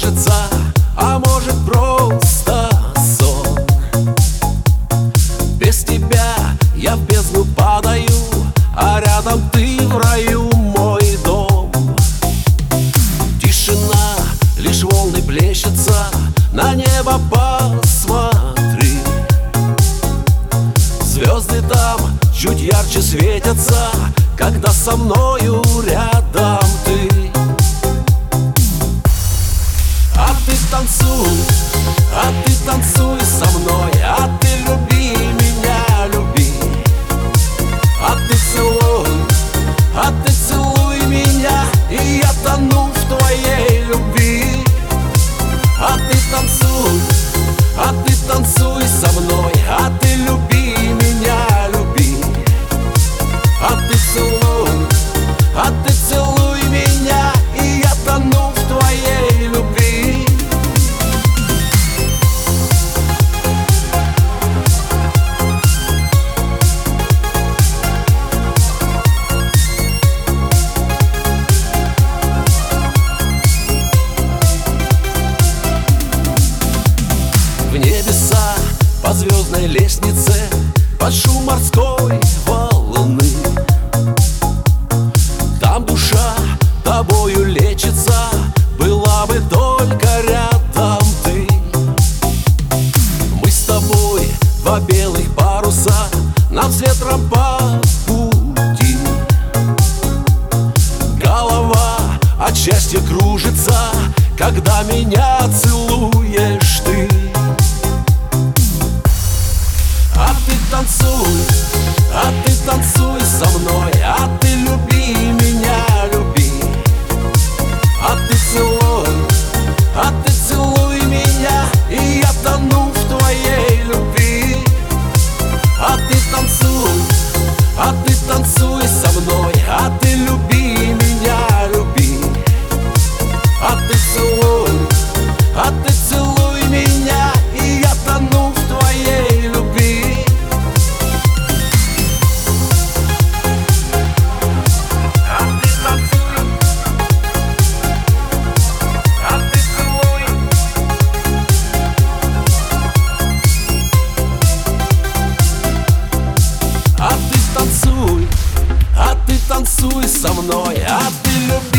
кажется, а может просто сон. Без тебя я в бездну падаю, а рядом ты в раю, мой дом. Тишина, лишь волны плещутся, на небо посмотри. Звезды там чуть ярче светятся, когда со мною рядом ты. А ты танцуй со мной, а ты люби меня, люби. А ты целуй меня, и я тону в твоей любви. А ты танцуй со мной, а ты люби меня, люби. А ты целуй меня, и я тону в твоей любви. В небеса по звездной лестнице, под шум морской волны. Там душа тобою лечится, была бы только рядом ты. Мы с тобой два белых паруса, нам с ветром по пути. Голова от счастья кружится, когда меня целуешь ты. А ты танцуй со мной, а ты люби меня, люби. А ты целуй меня, и я тону в твоей любви. А ты танцуй со мной, а ты люби меня, люби. А ты целуй меня, и я тону в твоей любви. А ты танцуй со мной, а ты люби